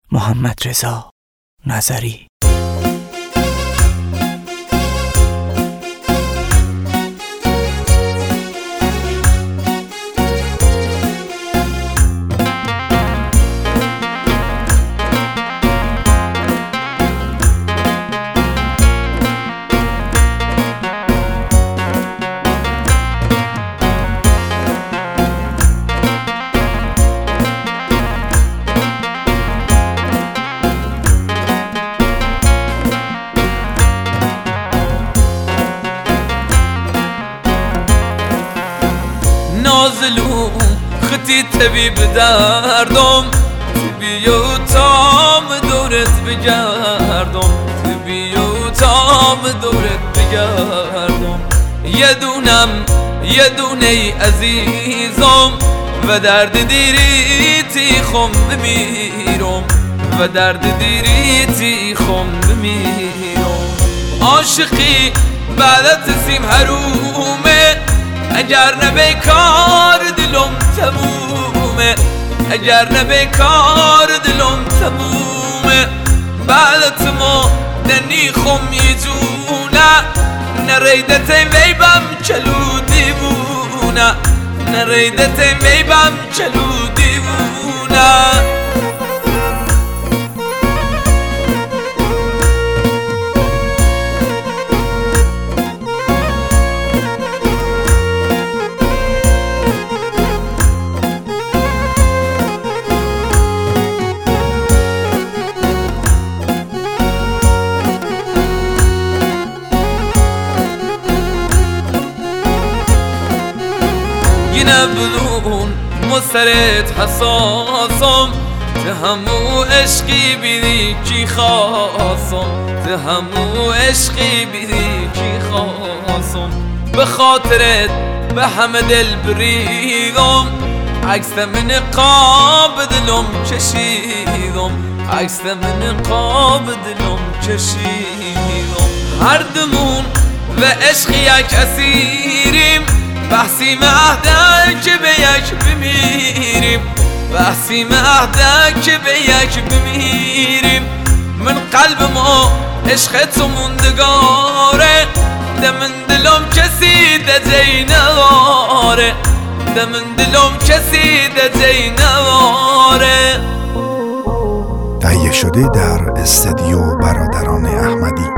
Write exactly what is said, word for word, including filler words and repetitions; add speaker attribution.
Speaker 1: محمدرضا نظری.
Speaker 2: نازلون خطی طبیب دردم، طبی و تام دورت بگردم، طبی و تام دورت بگردم. یه دونم یه دونه ای عزیزم، و درد دیریتی خم بمیرم، و درد دیریتی خم بمیرم. عاشقی بعدت سیم حرومه، اگر نه بیکار دلم تمومه، اگر نه بیکار دلم تمومه. بعدت ما دنی خم یجونه، نریدت ویبم چلو دیوونه، نریدت ویبم چلو دیوونه. نبلون مسترت حساسم، ته همو عشقی بیدی کی خواستم، ته همو عشقی بیدی کی خواستم. به خاطرت به همه دل بریدم، عکس من قاب دلم کشیدم، عکس من قاب دلم کشیدم. هر دمون و عشق یک اسیریم، بحثی مهده که به یک بمیریم، بحثی مهده که به یک بمیریم. من قلب ما عشق تو موندگاره، دمن دلم کسی دجی نواره، دمن دلم کسی دجی نواره.
Speaker 3: تهیه شده در استدیو برادران احمدی.